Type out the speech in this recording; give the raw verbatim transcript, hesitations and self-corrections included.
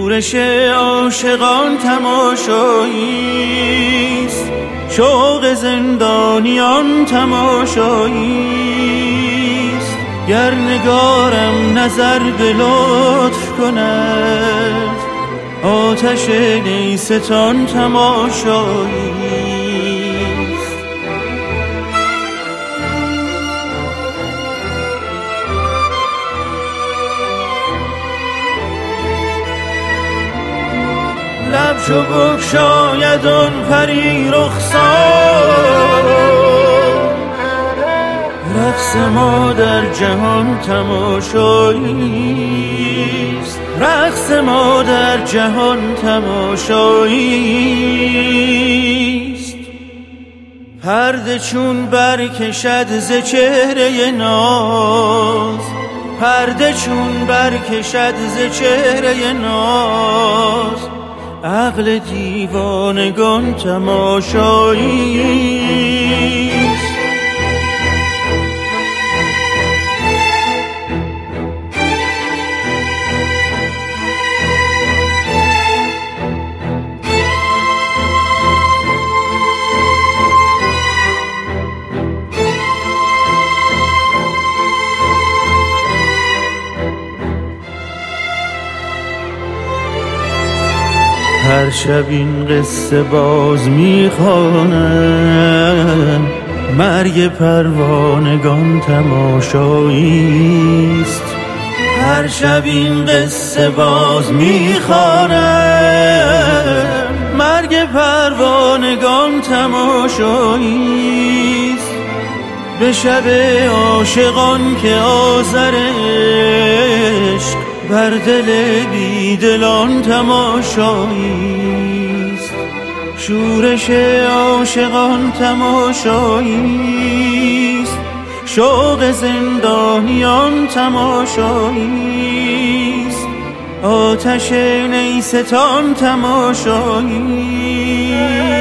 شورش عاشقان تماشاییست، شوق زندانیان تماشاییست. گر نگارم نظر به لطف کند، آتش نیستان تماشاییست. لب چو بگشاید آن پری رخسار، رقص ما در جهان تماشاییست، رقص ما در جهان تماشاییست. پرده چون برکشد ز چهره ناز، پرده چون برکشد ز چهره ناز، عقل دیوانگان تماشاییست. هر شب این قصه باز میخوانم، مرگ پروانگان تماشاییست. هر شب این قصه باز میخوانم، مرگ پروانگان تماشاییست. به شب عاشقان که آذر عشق بر دل بیدلان تماشاییست، شورش عاشقان تماشاییست، شوق زندانیان تماشاییست، آتش نیستان تماشاییست.